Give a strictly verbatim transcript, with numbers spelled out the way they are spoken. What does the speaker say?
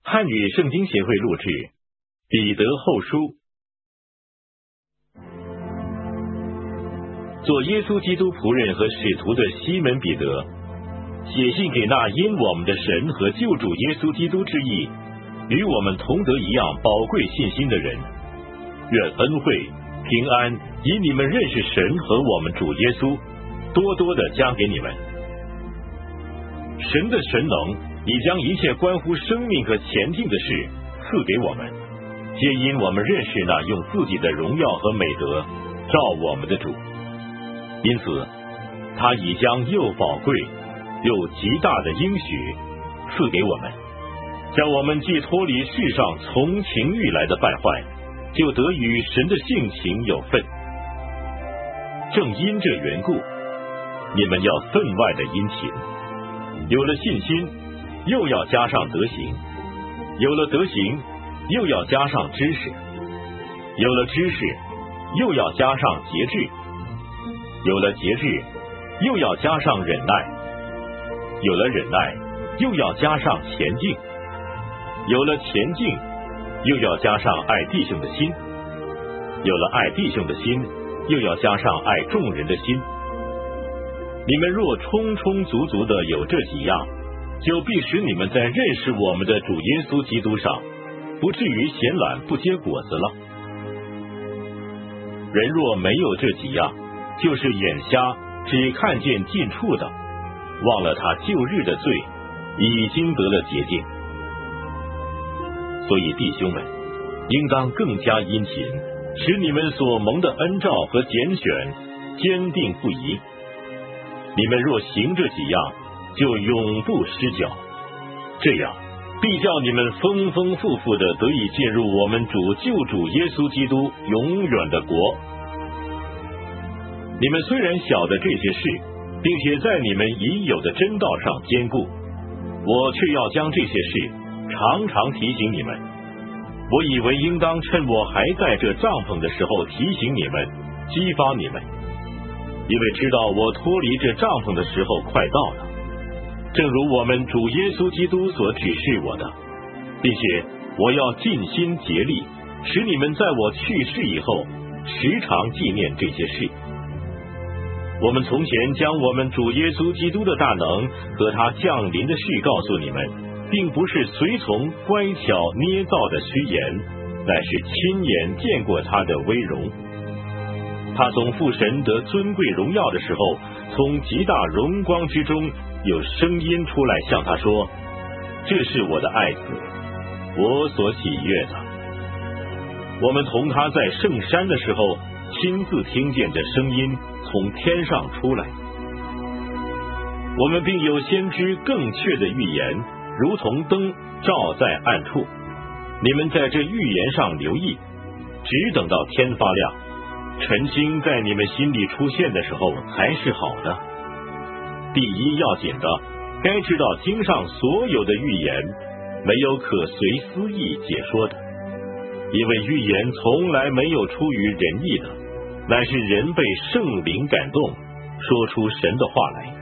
汉语圣经协会录制《彼得后书》。做耶稣基督仆人和使徒的西门彼得，写信给那因我们的神和救主耶稣基督之意，与我们同得一样宝贵信心的人，愿恩惠平安以你们认识神和我们主耶稣，多多的加给你们。神的神能已将一切关乎生命和前进的事赐给我们，皆因我们认识那用自己的荣耀和美德照我们的主。因此他已将又宝贵又极大的应许赐给我们，叫我们既脱离世上从情欲来的败坏，就得与神的性情有份。正因这缘故，你们要分外的殷勤，有了信心又要加上德行，有了德行又要加上知识，有了知识又要加上节制，有了节制又要加上忍耐，有了忍耐又要加上前进，有了前进又要加上爱弟兄的心，有了爱弟兄的心又要加上爱众人的心。你们若充充足足的有这几样，就必使你们在认识我们的主耶稣基督上不至于闲懒不结果子了。人若没有这几样，就是眼瞎，只看见近处的，忘了他旧日的罪，已经得了洁净。所以弟兄们，应当更加殷勤，使你们所蒙的恩召和拣选坚定不移。你们若行这几样，就永不失脚，这样必叫你们丰丰富富的得以进入我们主救主耶稣基督永远的国。你们虽然晓得这些事，并且在你们已有的真道上坚固，我却要将这些事常常提醒你们。我以为应当趁我还在这帐篷的时候提醒你们，激发你们，因为知道我脱离这帐篷的时候快到了。正如我们主耶稣基督所指示我的，并且我要尽心竭力，使你们在我去世以后时常纪念这些事。我们从前将我们主耶稣基督的大能和他降临的事告诉你们，并不是随从乖巧捏造的虚言，乃是亲眼见过他的威荣。他从父神得尊贵荣耀的时候，从极大荣光之中有声音出来向他说，这是我的爱子，我所喜悦的。我们同他在圣山的时候亲自听见这声音从天上出来。我们并有先知更确的预言，如同灯照在暗处。你们在这预言上留意，只等到天发亮，晨星在你们心里出现的时候才是好的。第一要紧的，该知道经上所有的预言没有可随私意解说的，因为预言从来没有出于人意的，乃是人被圣灵感动，说出神的话来。